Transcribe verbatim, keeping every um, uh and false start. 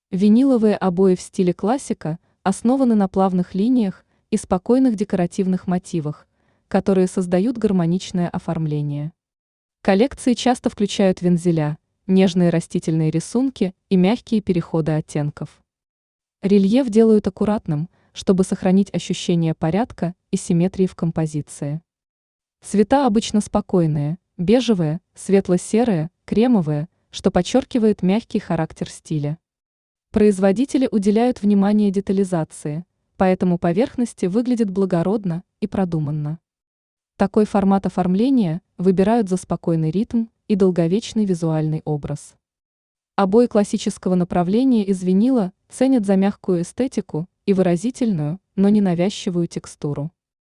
Виниловые обои в стиле классика основаны на плавных линиях и спокойных декоративных мотивах, которые создают гармоничное оформление. Коллекции часто включают вензеля, нежные растительные рисунки и мягкие переходы оттенков. Рельеф делают аккуратным, чтобы сохранить ощущение порядка и симметрии в композиции. Цвета обычно спокойные, бежевые, светло-серые, кремовые, что подчеркивает мягкий характер стиля. Производители уделяют внимание детализации, поэтому поверхности выглядят благородно и продуманно. Такой формат оформления выбирают за спокойный ритм и долговечный визуальный образ. Обои классического направления из винила ценят за мягкую эстетику и выразительную, но ненавязчивую текстуру.